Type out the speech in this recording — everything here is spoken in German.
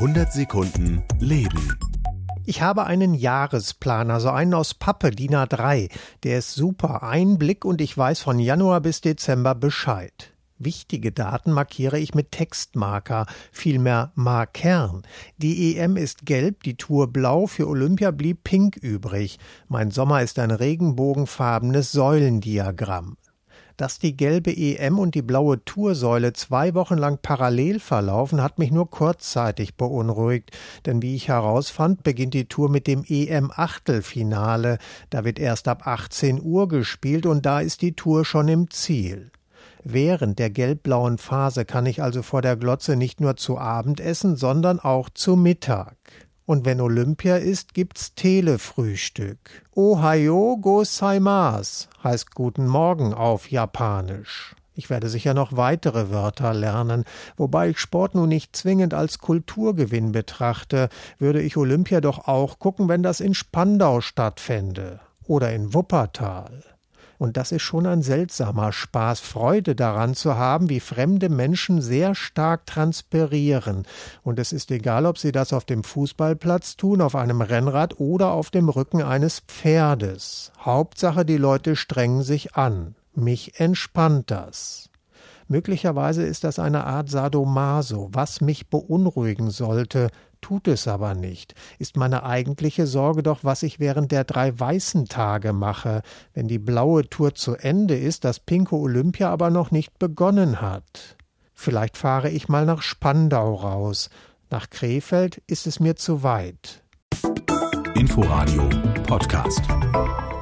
100 Sekunden Leben. Ich habe einen Jahresplan, also einen aus Pappe, DIN A3. Der ist super. Ein Blick und ich weiß von Januar bis Dezember Bescheid. Wichtige Daten markiere ich mit Textmarker, vielmehr Markern. Die EM ist gelb, die Tour blau, für Olympia blieb pink übrig. Mein Sommer ist ein regenbogenfarbenes Säulendiagramm. Dass die gelbe EM und die blaue Toursäule 2 Wochen lang parallel verlaufen, hat mich nur kurzzeitig beunruhigt. Denn wie ich herausfand, beginnt die Tour mit dem EM-Achtelfinale. Da wird erst ab 18 Uhr gespielt und da ist die Tour schon im Ziel. Während der gelb-blauen Phase kann ich also vor der Glotze nicht nur zu Abend essen, sondern auch zu Mittag. Und wenn Olympia ist, gibt's Telefrühstück. Ohayo gozaimasu heißt Guten Morgen auf Japanisch. Ich werde sicher noch weitere Wörter lernen, wobei ich Sport nun nicht zwingend als Kulturgewinn betrachte, würde ich Olympia doch auch gucken, wenn das in Spandau stattfände oder in Wuppertal. Und das ist schon ein seltsamer Spaß, Freude daran zu haben, wie fremde Menschen sehr stark transpirieren. Und es ist egal, ob sie das auf dem Fußballplatz tun, auf einem Rennrad oder auf dem Rücken eines Pferdes. Hauptsache, die Leute strengen sich an. Mich entspannt das. Möglicherweise ist das eine Art Sadomaso, was mich beunruhigen sollte, tut es aber nicht. Ist meine eigentliche Sorge doch, was ich während der 3 weißen Tage mache, wenn die blaue Tour zu Ende ist, das pinke Olympia aber noch nicht begonnen hat. Vielleicht fahre ich mal nach Spandau raus. Nach Krefeld ist es mir zu weit. Inforadio Podcast.